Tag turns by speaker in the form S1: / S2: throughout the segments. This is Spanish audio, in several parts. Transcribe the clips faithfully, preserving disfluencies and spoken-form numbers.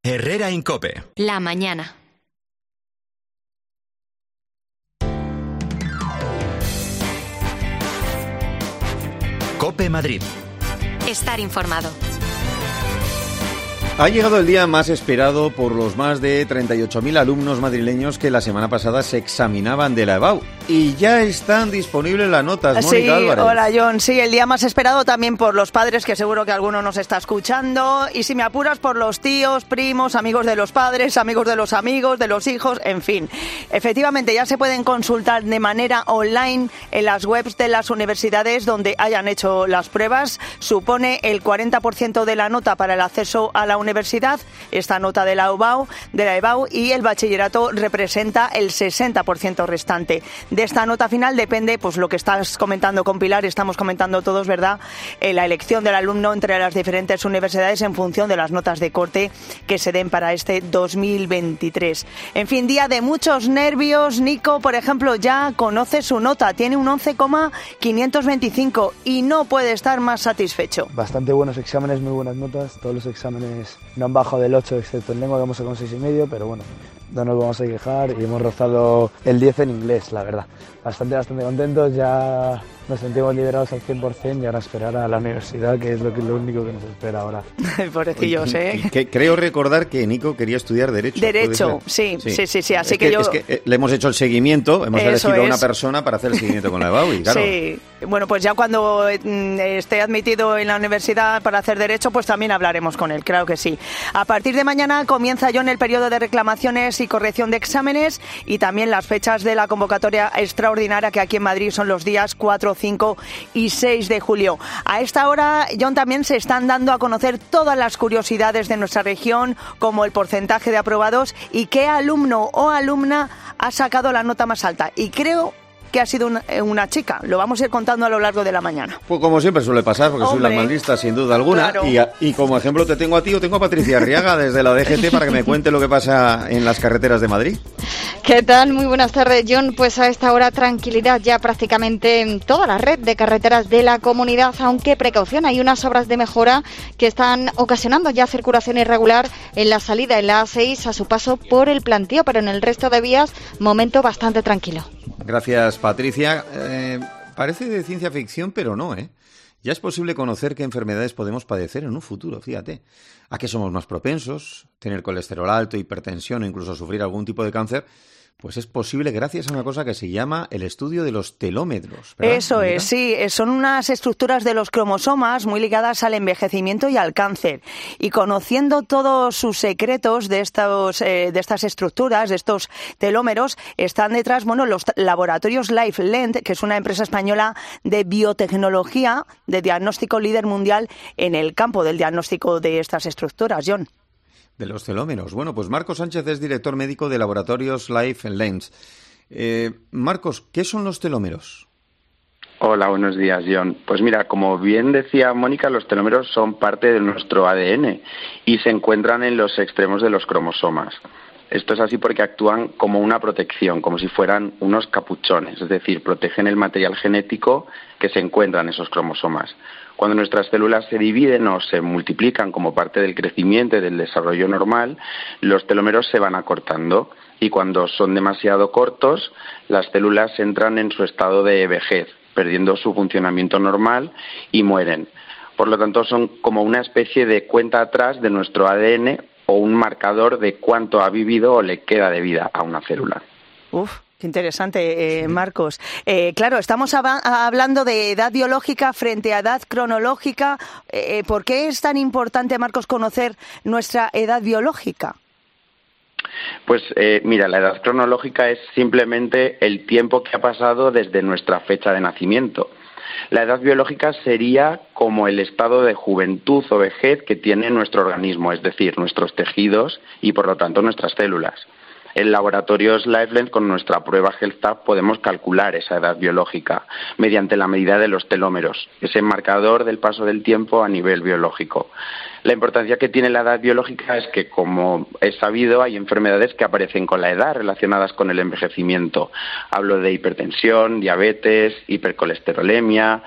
S1: Herrera en COPE.
S2: La mañana.
S1: COPE Madrid.
S2: Estar informado.
S3: Ha llegado el día más esperado por los más de treinta y ocho mil alumnos madrileños que la semana pasada se examinaban de la EBAU. Y ya están disponibles las notas, Mónica
S4: Sí,
S3: Álvarez.
S4: hola John. Sí, el día más esperado también por los padres, que seguro que alguno nos está escuchando. Y si me apuras, por los tíos, primos, amigos de los padres, amigos de los amigos, de los hijos, en fin. Efectivamente, ya se pueden consultar de manera online en las webs de las universidades donde hayan hecho las pruebas. Supone el cuarenta por ciento de la nota para el acceso a la universidad, esta nota de la EBAU, de la EBAU, y el bachillerato representa el sesenta por ciento restante. De esta nota final depende, pues lo que estás comentando con Pilar, estamos comentando todos, ¿verdad?, eh, la elección del alumno entre las diferentes universidades en función de las notas de corte que se den para este dos mil veintitrés. En fin, día de muchos nervios. Nico, por ejemplo, ya conoce su nota, tiene un once coma quinientos veinticinco y no puede estar más satisfecho.
S5: Bastante buenos exámenes, muy buenas notas, todos los exámenes no han bajado del ocho, excepto en lengua que hemos sacado un seis y medio, pero bueno, no nos vamos a quejar y hemos rozado el diez en inglés, la verdad. Bastante, bastante contentos, ya nos sentimos liberados al cien por ciento y ahora esperar a la universidad, que es lo, que, lo único que nos espera ahora.
S4: Pobrecillos, ¿eh?
S3: Que, creo recordar que Nico quería estudiar Derecho.
S4: Derecho, sí, sí, sí, sí, sí, así
S3: es
S4: que, que yo...
S3: Es que le hemos hecho el seguimiento, hemos
S4: Eso
S3: elegido
S4: es.
S3: a una persona para hacer el seguimiento con la EBAU y claro...
S4: Sí, bueno, pues ya cuando mm, esté admitido en la universidad para hacer Derecho, pues también hablaremos con él, claro que sí. A partir de mañana comienza ya en el periodo de reclamaciones y corrección de exámenes y también las fechas de la convocatoria extraordinaria, que aquí en Madrid son los días cuatro, cinco y seis de julio. A esta hora, John, también se están dando a conocer todas las curiosidades de nuestra región, como el porcentaje de aprobados y qué alumno o alumna ha sacado la nota más alta. Y creo que ha sido una, una chica. Lo vamos a ir contando a lo largo de la mañana.
S3: Pues como siempre suele pasar, porque
S4: Hombre,
S3: soy la más lista, sin duda alguna.
S4: Claro.
S3: Y, a, y como ejemplo te tengo a ti o tengo a Patricia Arriaga desde la D G T para que me cuente lo que pasa en las carreteras de Madrid.
S6: ¿Qué tal? Muy buenas tardes, John. Pues a esta hora tranquilidad ya prácticamente en toda la red de carreteras de la comunidad, aunque precaución, hay unas obras de mejora que están ocasionando ya circulación irregular en la salida en la A seis a su paso por el Plantío, pero en el resto de vías, momento bastante tranquilo.
S3: Gracias, Patricia. Eh, parece de ciencia ficción, pero no, ¿eh? Ya es posible conocer qué enfermedades podemos padecer en un futuro, fíjate. ¿A qué somos más propensos? ¿Tener colesterol alto, hipertensión o incluso sufrir algún tipo de cáncer? Pues es posible gracias a una cosa que se llama el estudio de los telómetros, ¿verdad?
S4: Eso
S3: Mónica?
S4: es, sí. Son unas estructuras de los cromosomas muy ligadas al envejecimiento y al cáncer. Y conociendo todos sus secretos de estos, eh, de estas estructuras, de estos telómeros, están detrás, bueno, los laboratorios LifeLend, que es una empresa española de biotecnología, de diagnóstico líder mundial en el campo del diagnóstico de estas estructuras, John.
S3: De los telómeros. Bueno, pues Marcos Sánchez es director médico de Laboratorios LifeLend. Eh, Marcos, ¿qué son los telómeros?
S7: Hola, buenos días, John. Pues mira, como bien decía Mónica, los telómeros son parte de nuestro A D N y se encuentran en los extremos de los cromosomas. Esto es así porque actúan como una protección, como si fueran unos capuchones, es decir, protegen el material genético que se encuentra en esos cromosomas. Cuando nuestras células se dividen o se multiplican como parte del crecimiento y del desarrollo normal, los telómeros se van acortando y cuando son demasiado cortos, las células entran en su estado de vejez, perdiendo su funcionamiento normal y mueren. Por lo tanto, son como una especie de cuenta atrás de nuestro A D N o un marcador de cuánto ha vivido o le queda de vida a una célula.
S4: Uf. Qué interesante, eh, Marcos. Eh, claro, estamos hab- hablando de edad biológica frente a edad cronológica. Eh, ¿Por qué es tan importante, Marcos, conocer nuestra edad biológica?
S7: Pues eh, mira, la edad cronológica es simplemente el tiempo que ha pasado desde nuestra fecha de nacimiento. La edad biológica sería como el estado de juventud o vejez que tiene nuestro organismo, es decir, nuestros tejidos y, por lo tanto, nuestras células. En laboratorios LifeLend, con nuestra prueba HealthTab, podemos calcular esa edad biológica mediante la medida de los telómeros, ese marcador del paso del tiempo a nivel biológico. La importancia que tiene la edad biológica es que, como es sabido, hay enfermedades que aparecen con la edad relacionadas con el envejecimiento. Hablo de hipertensión, diabetes, hipercolesterolemia,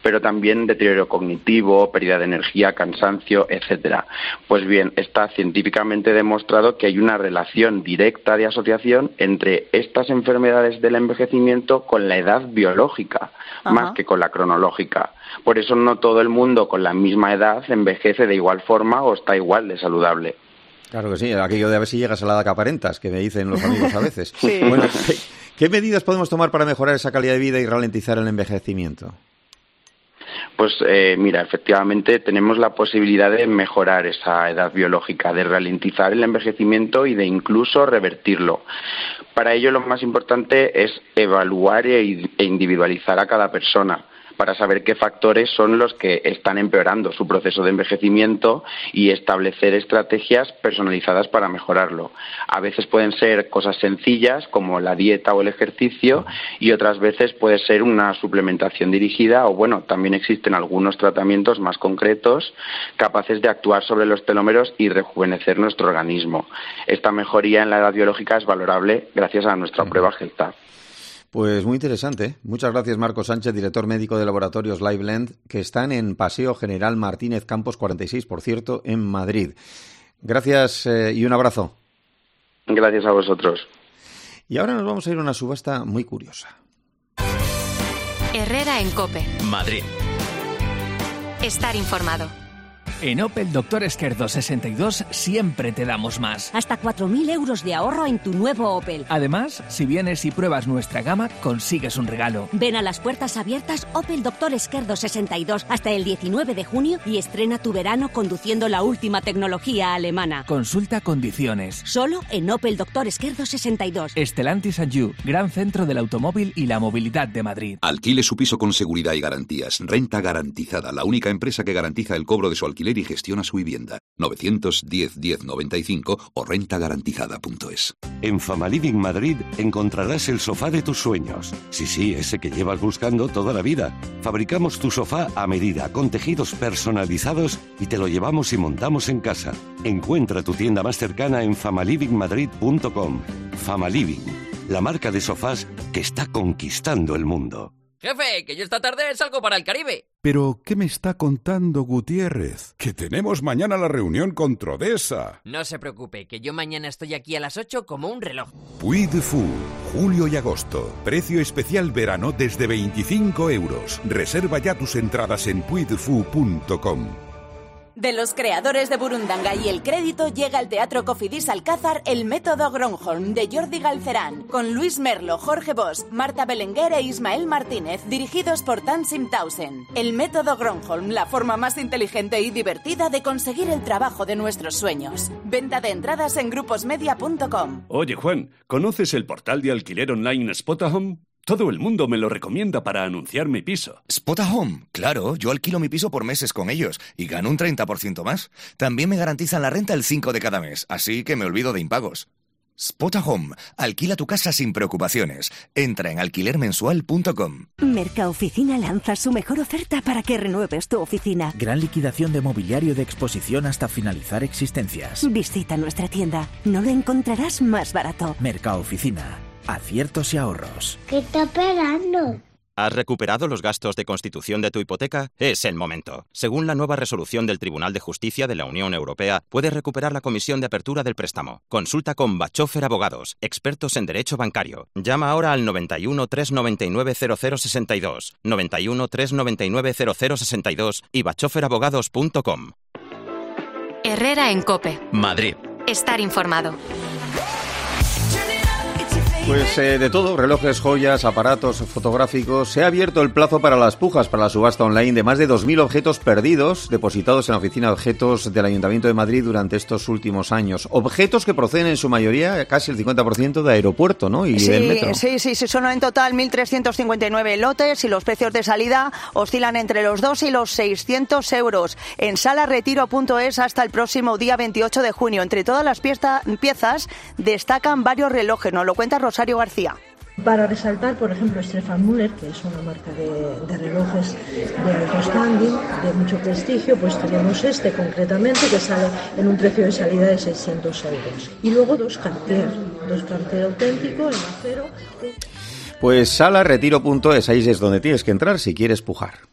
S7: pero también deterioro cognitivo, pérdida de energía, cansancio, etcétera. Pues bien, está científicamente demostrado que hay una relación directa de asociación entre estas enfermedades del envejecimiento con la edad biológica, Ajá. más que con la cronológica. Por eso no todo el mundo con la misma edad envejece de igual forma o está igual de saludable.
S3: Claro que sí, aquello de a ver si llegas a la edad que aparentas, que me dicen los amigos a veces. Sí. Bueno, ¿qué, ¿qué medidas podemos tomar para mejorar esa calidad de vida y ralentizar el envejecimiento?
S7: Pues eh, mira, efectivamente tenemos la posibilidad de mejorar esa edad biológica, de ralentizar el envejecimiento y de incluso revertirlo. Para ello lo más importante es evaluar e individualizar a cada persona, para saber qué factores son los que están empeorando su proceso de envejecimiento y establecer estrategias personalizadas para mejorarlo. A veces pueden ser cosas sencillas como la dieta o el ejercicio y otras veces puede ser una suplementación dirigida o, bueno, también existen algunos tratamientos más concretos capaces de actuar sobre los telómeros y rejuvenecer nuestro organismo. Esta mejoría en la edad biológica es valorable gracias a nuestra prueba GELTAF.
S3: Pues muy interesante. Muchas gracias, Marco Sánchez, director médico de Laboratorios LiveLend, que están en Paseo General Martínez Campos cuarenta y seis, por cierto, en Madrid. Gracias eh, y un abrazo.
S7: Gracias a vosotros.
S3: Y ahora nos vamos a ir a una subasta muy curiosa.
S2: Herrera en COPE.
S1: Madrid.
S2: Estar informado.
S8: En Opel Doctor Esquerdo sesenta y dos siempre te damos más.
S9: Hasta cuatro mil euros de ahorro en tu nuevo Opel.
S8: Además, si vienes y pruebas nuestra gama, consigues un regalo.
S9: Ven a las puertas abiertas Opel Doctor Esquerdo sesenta y dos hasta el diecinueve de junio y estrena tu verano conduciendo la última tecnología alemana.
S8: Consulta condiciones.
S9: Solo en Opel Doctor Esquerdo sesenta y dos.
S8: Stellantis and You, gran centro del automóvil y la movilidad de Madrid.
S10: Alquile su piso con seguridad y garantías. Renta Garantizada, la única empresa que garantiza el cobro de su alquiler y gestiona su vivienda. novecientos diez diez noventa y cinco o renta garantizada punto es.
S11: En Famaliving Madrid encontrarás el sofá de tus sueños. Sí, sí, ese que llevas buscando toda la vida. Fabricamos tu sofá a medida, con tejidos personalizados y te lo llevamos y montamos en casa. Encuentra tu tienda más cercana en famaliving madrid punto com. Famaliving, la marca de sofás que está conquistando el mundo.
S12: Jefe, que yo esta tarde salgo para el Caribe.
S13: ¿Pero qué me está contando Gutiérrez? Que tenemos mañana la reunión con Trodesa.
S12: No se preocupe, que yo mañana estoy aquí a las ocho como un reloj.
S13: Puy de Fou, julio y agosto. Precio especial verano desde veinticinco euros. Reserva ya tus entradas en puy de fou punto com.
S14: De los creadores de Burundanga y El Crédito llega al Teatro Cofidis Alcázar El Método Gronholm de Jordi Galcerán, con Luis Merlo, Jorge Bosch, Marta Belenguer e Ismael Martínez, dirigidos por Tansim Tausen. El Método Gronholm, la forma más inteligente y divertida de conseguir el trabajo de nuestros sueños. Venta de entradas en gruposmedia punto com.
S15: Oye, Juan, ¿conoces el portal de alquiler online Spotahome? Todo el mundo me lo recomienda para anunciar mi piso.
S16: Spotahome, claro, yo alquilo mi piso por meses con ellos y gano un treinta por ciento más. También me garantizan la renta el cinco de cada mes, así que me olvido de impagos. Spotahome, alquila tu casa sin preocupaciones. Entra en alquiler mensual punto com.
S17: Mercaoficina lanza su mejor oferta para que renueves tu oficina.
S18: Gran liquidación de mobiliario de exposición hasta finalizar existencias.
S17: Visita nuestra tienda, no lo encontrarás más barato.
S18: Mercaoficina. Aciertos y ahorros.
S19: ¿Qué está esperando?
S1: ¿Has recuperado los gastos de constitución de tu hipoteca? Es el momento. Según la nueva resolución del Tribunal de Justicia de la Unión Europea, puedes recuperar la comisión de apertura del préstamo. Consulta con Bachofer Abogados, expertos en derecho bancario. Llama ahora al noventa y uno, trescientos noventa y nueve, cero cero sesenta y dos, noventa y uno, trescientos noventa y nueve, cero cero sesenta y dos y bachofer abogados punto com.
S2: Herrera en COPE.
S1: Madrid.
S2: Estar informado.
S3: Pues eh, de todo, relojes, joyas, aparatos fotográficos. Se ha abierto el plazo para las pujas para la subasta online de más de dos mil objetos perdidos depositados en la oficina de objetos del Ayuntamiento de Madrid durante estos últimos años. Objetos que proceden en su mayoría, casi el cincuenta por ciento, de aeropuerto, ¿no? Y
S4: sí,
S3: del metro.
S4: Sí, sí, sí, son en total mil trescientos cincuenta y nueve lotes y los precios de salida oscilan entre los dos y los seiscientos euros. En sala retiro punto es hasta el próximo día veintiocho de junio. Entre todas las pieza, piezas destacan varios relojes. Nos lo cuenta Rosario García.
S20: Para resaltar, por ejemplo, Stefan Müller, que es una marca de, de relojes de alto standing, de mucho prestigio, pues tenemos este concretamente que sale en un precio de salida de seiscientos euros. Y luego dos Cartier, dos Cartier auténticos en acero.
S3: Pues sala retiro punto es, ahí es donde tienes que entrar si quieres pujar.